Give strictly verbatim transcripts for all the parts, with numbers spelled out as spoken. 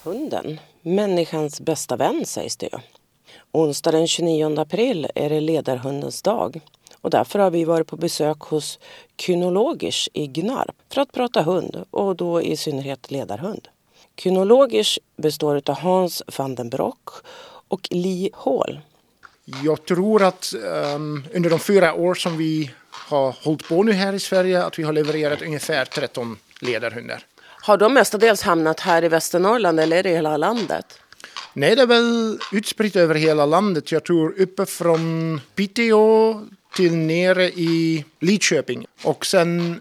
Hunden, människans bästa vän sägs det. Onsdag den tjugonionde april är det ledarhundens dag och därför har vi varit på besök hos Kynologisch i Gnarp för att prata hund och då i synnerhet ledarhund. Kynologisch består av Hans van den Broek och Lee Hall. Jag tror att um, under de fyra år som vi har hållit på nu här i Sverige att vi har levererat ungefär tretton ledarhundar. Har de mestadels hamnat här i Västernorrland eller är det hela landet? Nej, det är väl utspritt över hela landet. Jag tror uppe från Piteå till nere i Lidköping. Och sen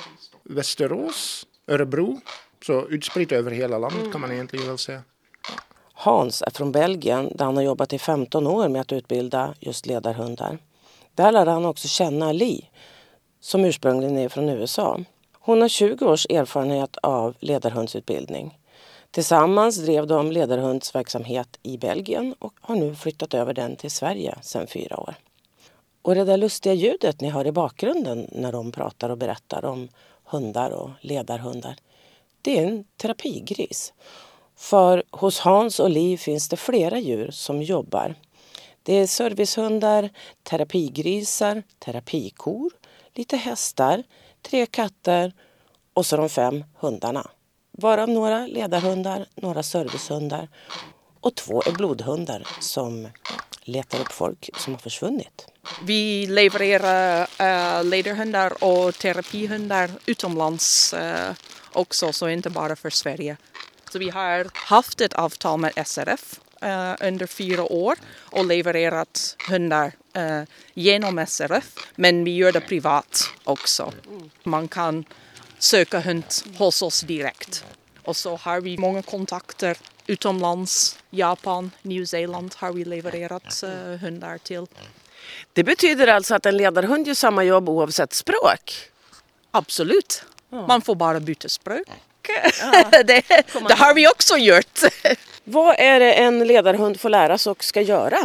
Västerås, Örebro. Så utspritt över hela landet kan man egentligen väl säga. Hans är från Belgien där han har jobbat i femton år med att utbilda just ledarhundar. Där lärde han också känna Lee som ursprungligen är från U S A. Hon har tjugo års erfarenhet av ledarhundsutbildning. Tillsammans drev de ledarhundsverksamhet i Belgien och har nu flyttat över den till Sverige sedan fyra år. Och det där lustiga ljudet ni hör i bakgrunden när de pratar och berättar om hundar och ledarhundar, det är en terapigris. För hos Hans och Lee finns det flera djur som jobbar. Det är servicehundar, terapigrisar, terapikor, lite hästar, tre katter och så de fem hundarna. Varav några ledarhundar, några servicehundar och två är blodhundar som letar upp folk som har försvunnit. Vi levererar uh, ledarhundar och terapihundar utomlands uh, också, så inte bara för Sverige. Så vi har haft ett avtal med S R F uh, under fyra år och levererat hundar uh, genom S R F. Men vi gör det privat också. Man kan söka hund hos oss direkt. Och så har vi många kontakter utomlands, Japan, Nya Zeeland har vi levererat uh, hundar till. Det betyder alltså att en ledarhund gör samma jobb oavsett språk? Absolut. Ja. Man får bara byta språk. Ja. det, det har vi också gjort. Vad är det en ledarhund får lära sig och ska göra?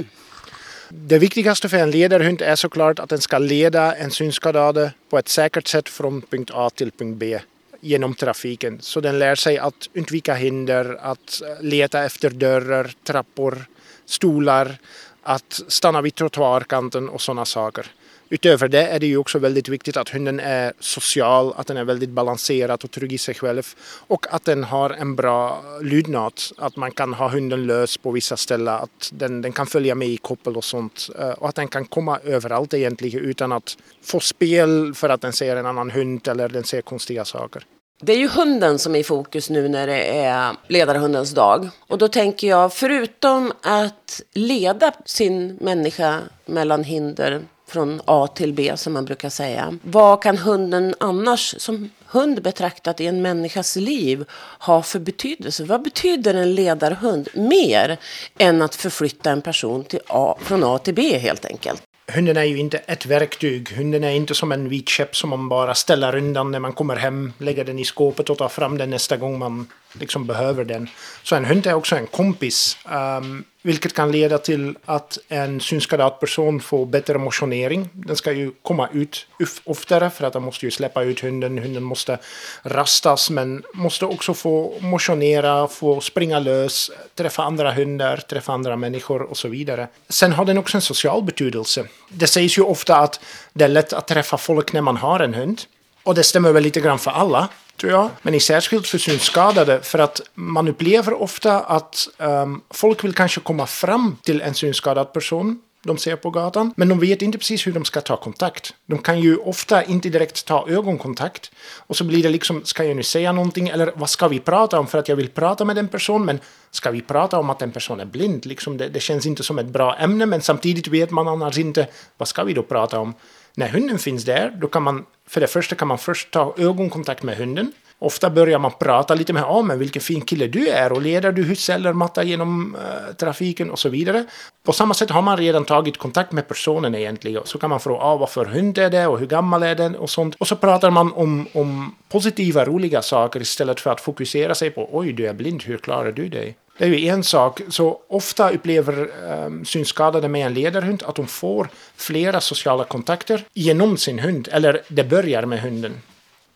Det viktigaste för en ledarhund är såklart att den ska leda en synskadade på ett säkert sätt från punkt A till punkt B genom trafiken. Så den lär sig att undvika hinder, att leta efter dörrar, trappor, stolar, att stanna vid trottoarkanten och sådana saker. Utöver det är det ju också väldigt viktigt att hunden är social, att den är väldigt balanserad och trygg i sig själv och att den har en bra lydnad, att man kan ha hunden lös på vissa ställen, att den, den kan följa med i koppel och sånt och att den kan komma överallt egentligen utan att få spel för att den ser en annan hund eller den ser konstiga saker. Det är ju hunden som är i fokus nu när det är ledarhundens dag. Och då tänker jag, förutom att leda sin människa mellan hinder från A till B som man brukar säga. Vad kan hunden annars som hund betraktat i en människas liv ha för betydelse? Vad betyder en ledarhund mer än att förflytta en person till A, från A till B helt enkelt? Hunden är ju inte ett verktyg. Hunden är inte som en vit käpp som man bara ställer undan när man kommer hem, lägger den i skåpet och tar fram den nästa gång man liksom behöver den. Så en hund är också en kompis, um, vilket kan leda till att en synskadad person får bättre motionering. Den ska ju komma ut oftare för att den måste ju släppa ut hunden. Hunden måste rastas men måste också få motionera, få springa lös, träffa andra hundar, träffa andra människor och så vidare. Sen har den också en social betydelse. Det sägs ju ofta att det är lätt att träffa folk när man har en hund. Och det stämmer väl lite grann för alla, tror jag. Men i särskilt för synskadade, för att man upplever ofta att um, folk vill kanske komma fram till en synskadad person de ser på gatan. Men de vet inte precis hur de ska ta kontakt. De kan ju ofta inte direkt ta ögonkontakt. Och så blir det liksom, ska jag nu säga någonting? Eller vad ska vi prata om för att jag vill prata med den personen? Men ska vi prata om att en person är blind? Liksom det, det känns inte som ett bra ämne, men samtidigt vet man annars inte, vad ska vi då prata om? När hunden finns där, då kan man, för det första kan man först ta ögonkontakt med hunden. Ofta börjar man prata lite med, ja men vilken fin kille du är och leder du hyss eller matta genom äh, trafiken och så vidare. På samma sätt har man redan tagit kontakt med personen egentligen. Så kan man fråga, ah, vad för hund är det och hur gammal är den och sånt. Och så pratar man om, om positiva, roliga saker istället för att fokusera sig på, oj du är blind, hur klarar du dig? Det är ju en sak, så ofta upplever um, synskadade med en ledarhund att de får flera sociala kontakter genom sin hund, eller det börjar med hunden.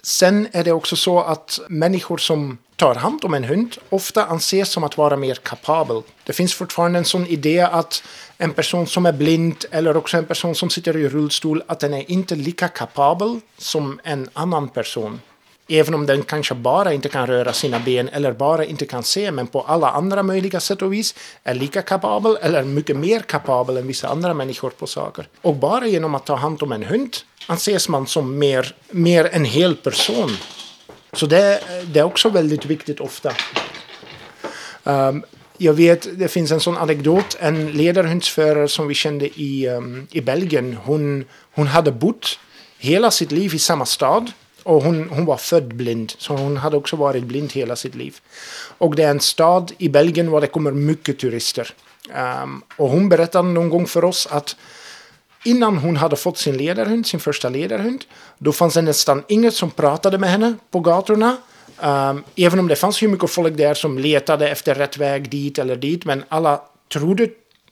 Sen är det också så att människor som tar hand om en hund ofta anses som att vara mer kapabel. Det finns fortfarande en sån idé att en person som är blind eller också en person som sitter i rullstol, att den är inte lika kapabel som en annan person. Även om den kanske bara inte kan röra sina ben eller bara inte kan se, men på alla andra möjliga sätt och vis är lika kapabel eller mycket mer kapabel än vissa andra människor på saker. Och bara genom att ta hand om en hund anses man som mer, mer en hel person. Så det, det är också väldigt viktigt ofta. Um, jag vet, det finns en sån anekdot, en ledarhundsförare som vi kände i, um, i Belgien. Hon, hon hade bott hela sitt liv i samma stad. Och hon, hon var född blind, så hon hade också varit blind hela sitt liv. Och det är en stad i Belgien där det kommer mycket turister. Um, och hon berättade någon gång för oss att innan hon hade fått sin ledarhund, sin första ledarhund, då fanns det nästan inget som pratade med henne på gatorna. Um, även om det fanns ju mycket folk där som letade efter rätt väg dit eller dit, men alla trodde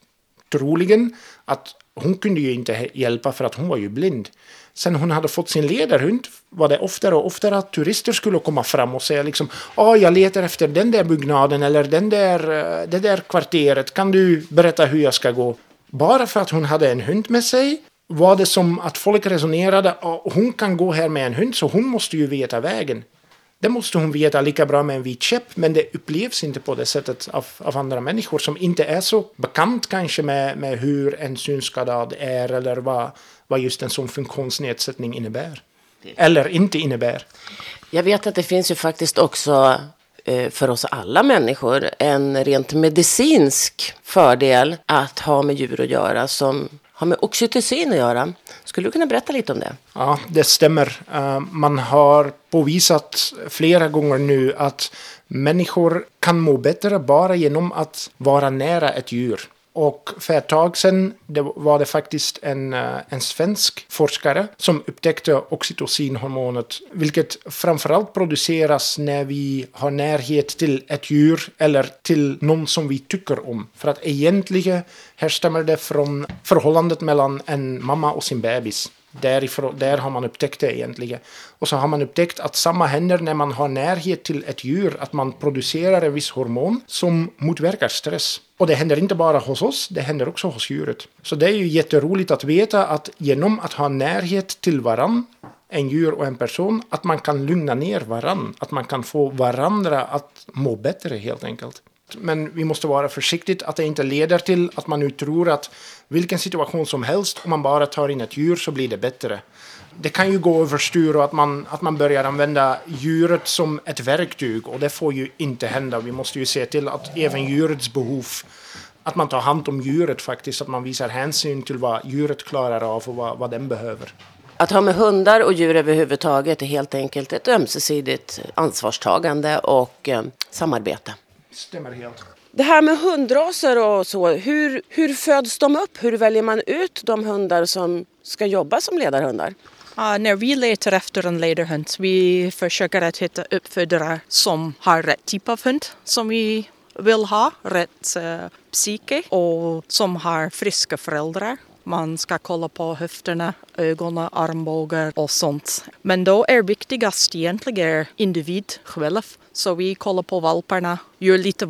troligen att hon kunde ju inte hjälpa för att hon var ju blind. Sen hon hade fått sin ledarhund var det oftare och oftare att turister skulle komma fram och säga liksom, ja, jag letar efter den där byggnaden eller den där, det där kvarteret, kan du berätta hur jag ska gå? Bara för att hon hade en hund med sig var det som att folk resonerade, oh, hon kan gå här med en hund så hon måste ju veta vägen. Det måste hon veta lika bra med en vit käpp, men det upplevs inte på det sättet av, av andra människor som inte är så bekant kanske med, med hur en synskadad är eller vad, vad just en sån funktionsnedsättning innebär. Eller inte innebär. Jag vet att det finns ju faktiskt också eh, för oss alla människor en rent medicinsk fördel att ha med djur att göra som har med oxytocin att göra. Skulle du kunna berätta lite om det? Ja, det stämmer. Uh, man har påvisat flera gånger nu att människor kan må bättre bara genom att vara nära ett djur. Och för ett tag sedan det var det faktiskt en, en svensk forskare som upptäckte oxytocinhormonet, vilket framförallt produceras när vi har närhet till ett djur eller till någon som vi tycker om. För att egentligen härstammar det från förhållandet mellan en mamma och sin bebis. Därifrån, där har man upptäckt det egentligen. Och så har man upptäckt att samma händer när man har närhet till ett djur, att man producerar en viss hormon som motverkar stress. Och det händer inte bara hos oss, det händer också hos djuret. Så det är ju jätteroligt att veta att genom att ha närhet till varann, en djur och en person, att man kan lugna ner varann. Att man kan få varandra att må bättre helt enkelt. Men vi måste vara försiktigt att det inte leder till att man nu tror att vilken situation som helst, om man bara tar in ett djur så blir det bättre. Det kan ju gå överstyr och att man, att man börjar använda djuret som ett verktyg, och det får ju inte hända. Vi måste ju se till att även djurets behov, att man tar hand om djuret faktiskt, att man visar hänsyn till vad djuret klarar av och vad, vad den behöver. Att ha med hundar och djur överhuvudtaget är helt enkelt ett ömsesidigt ansvarstagande och eh, samarbete. Stämmer helt. Det här med hundraser och så, hur, hur föds de upp? Hur väljer man ut de hundar som ska jobba som ledarhundar? Uh, när vi letar efter en ledarhund, vi försöker att hitta uppfödare som har rätt typ av hund som vi vill ha, rätt uh, psyke och som har friska föräldrar. Man ska kolla på höfterna, ögonen, armbågar och sånt. Men då är viktigast egentligen individ själv. Så vi kollar på valparna, gör lite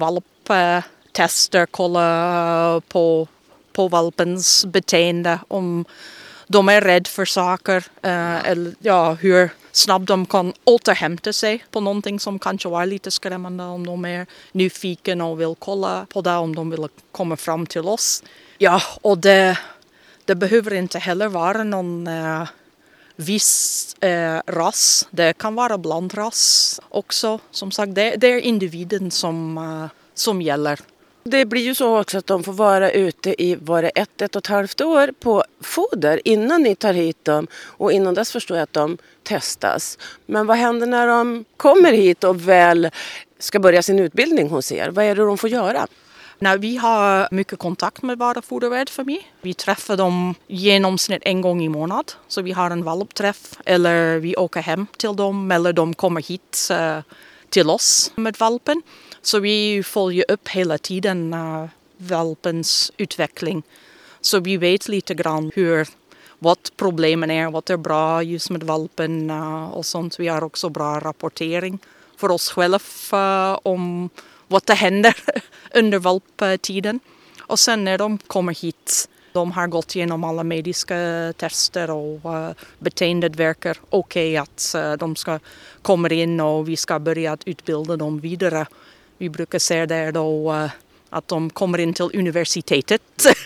valptester, kollar på, på valpens beteende. Om de är rädda för saker uh, eller ja, hur snabbt de kan återhämta sig på någonting som kanske var lite skrämmande. Om de är nyfiken och vill kolla på det, om de vill komma fram till oss. Ja, och det... Det behöver inte heller vara någon uh, viss uh, ras. Det kan vara blandras också. Som sagt, det, det är individen som, uh, som gäller. Det blir ju så också att de får vara ute i var det ett, ett och ett halvt år på foder innan ni tar hit dem. Och innan dess förstår jag att de testas. Men vad händer när de kommer hit och väl ska börja sin utbildning hos er? Vad är det de får göra? När vi har mycket kontakt med våra fodervärdfamilj. Vi träffar dem genomsnitt en gång i månad. Så vi har en valpträff eller vi åker hem till dem eller de kommer hit uh, till oss med valpen. Så vi följer upp hela tiden uh, valpens utveckling. Så vi vet lite grann hur vad problemen är, vad är bra just med valpen uh, och sånt. Vi har också bra rapportering för oss själva uh, om vad det händer under valptiden. Och sen när de kommer hit, de har gått igenom alla mediska tester och uh, beteendet verkar okej att uh, de ska komma in och vi ska börja att utbilda dem vidare. Vi brukar säga där då uh, att de kommer in till universitetet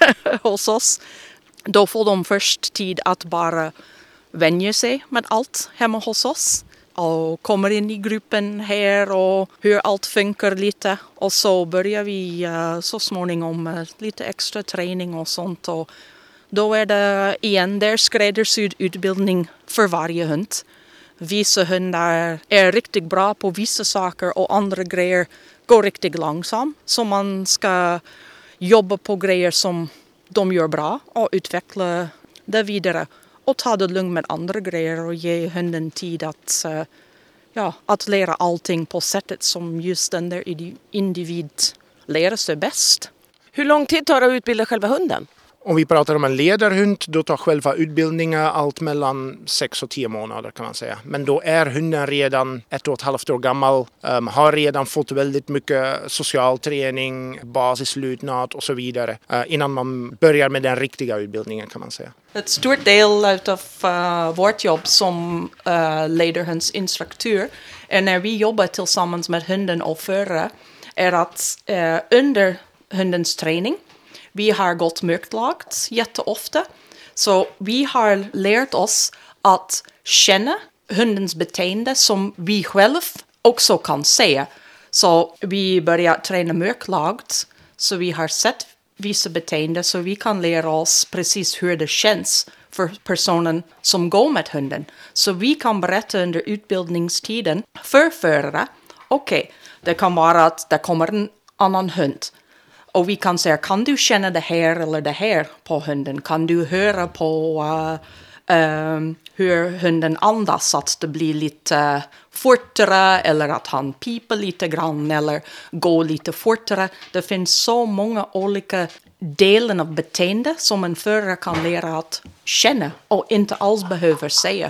hos oss. Då får de först tid att bara vänja sig med allt hemma hos oss. Och kommer in i gruppen här och hur allt funkar lite. Och så börjar vi uh, så småningom med lite extra träning och sånt. Och då är det igen där skräddarsydd utbildning för varje hund. Vissa hundar är riktigt bra på vissa saker och andra grejer går riktigt långsamt. Så man ska jobba på grejer som de gör bra och utveckla det vidare. Och ta det lugnt med andra grejer och ge hunden tid att, uh, ja, att lära allting på sättet som just den där individ lär sig bäst. Hur lång tid tar det att utbilda själva hunden? Om vi pratar om en ledarhund, då tar själva utbildningen allt mellan sex och tio månader kan man säga. Men då är hunden redan ett och ett halvt år gammal, um, har redan fått väldigt mycket social träning, basislydnad och så vidare. Uh, innan man börjar med den riktiga utbildningen kan man säga. Ett stort del av uh, vårt jobb som uh, ledarhundsinstruktör är när vi jobbar tillsammans med hunden och förare är att uh, under hundens träning vi har gått mörklagt jätteofta. Så vi har lärt oss att känna hundens beteende som vi själva också kan se. Så vi börjar träna mörklagt. Så vi har sett vissa beteenden så vi kan lära oss precis hur det känns för personen som går med hunden. Så vi kan berätta under utbildningstiden för förare. Okej, okay, det kan vara att det kommer en annan hund. Och vi kan säga, kan du känna det här eller det här på hunden? Kan du höra på uh, um, hur hunden andas? Att det blir lite fortare eller att han piper lite grann eller går lite fortare. Det finns så många olika delar av beteende som en förare kan lära att känna och inte alls behöver säga.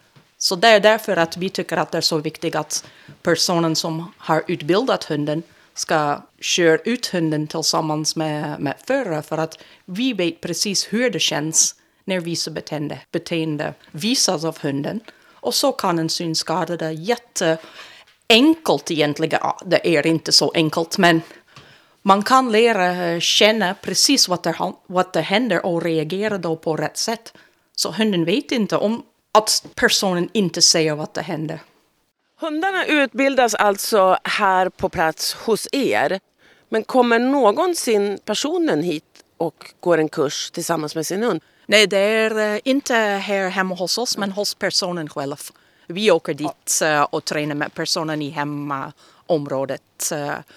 Så det är därför att vi tycker att det är så viktigt att personen som har utbildat hunden ska köra ut hunden tillsammans med, med förare för att vi vet precis hur det känns när vissa beteende, beteende visas av hunden. Och så kan en synskada det jätteenkelt egentligen. Ja, det är inte så enkelt men man kan lära känna precis vad det, vad det händer och reagera då på rätt sätt. Så hunden vet inte om att personen inte säger vad det händer. Hundarna utbildas alltså här på plats hos er. Men kommer någonsin personen hit och går en kurs tillsammans med sin hund? Nej, det är inte här hemma hos oss, men hos personen själv. Vi åker dit och tränar med personen i hemområdet.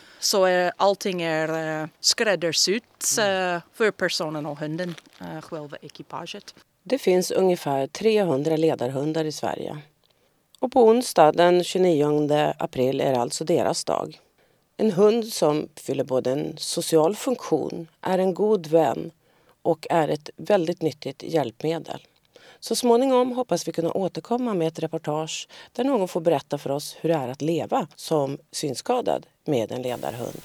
Så allting är skräddarsytt för personen och hunden, själva ekipaget. Det finns ungefär trehundra ledarhundar i Sverige. Och på onsdag den tjugonionde april är alltså deras dag. En hund som fyller både en social funktion, är en god vän och är ett väldigt nyttigt hjälpmedel. Så småningom hoppas vi kunna återkomma med ett reportage där någon får berätta för oss hur det är att leva som synskadad med en ledarhund.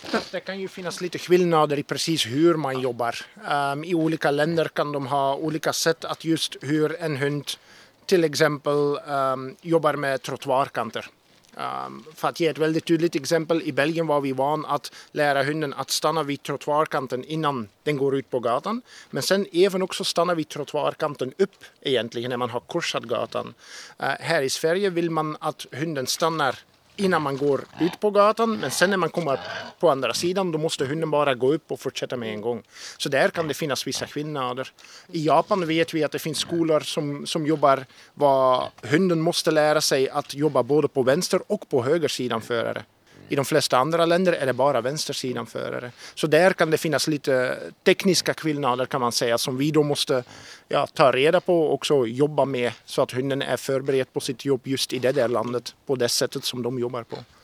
Det kan ju finnas lite skillnader i precis hur man jobbar. Um, I olika länder kan de ha olika sätt att just hur en hund till exempel um, jobbar med trottoarkanter. Um, för att ge ett väldigt tydligt exempel, i Belgien var vi van att lära hunden att stanna vid trottoarkanten innan den går ut på gatan. Men sen även också stanna vid trottoarkanten upp egentligen när man har korsat gatan. Uh, här i Sverige vill man att hunden stannar innan man går ut på gatan, men sen när man kommer på andra sidan då måste hunden bara gå upp och fortsätta med en gång. Så där kan det finnas vissa skillnader. I Japan vet vi att det finns skolor som, som jobbar vad hunden måste lära sig att jobba både på vänster och på högersidan förare. I de flesta andra länder är det bara vänstersidan förare. Så där kan det finnas lite tekniska skillnader kan man säga som vi då måste ja, ta reda på och också jobba med så att hunden är förberedd på sitt jobb just i det där landet på det sättet som de jobbar på.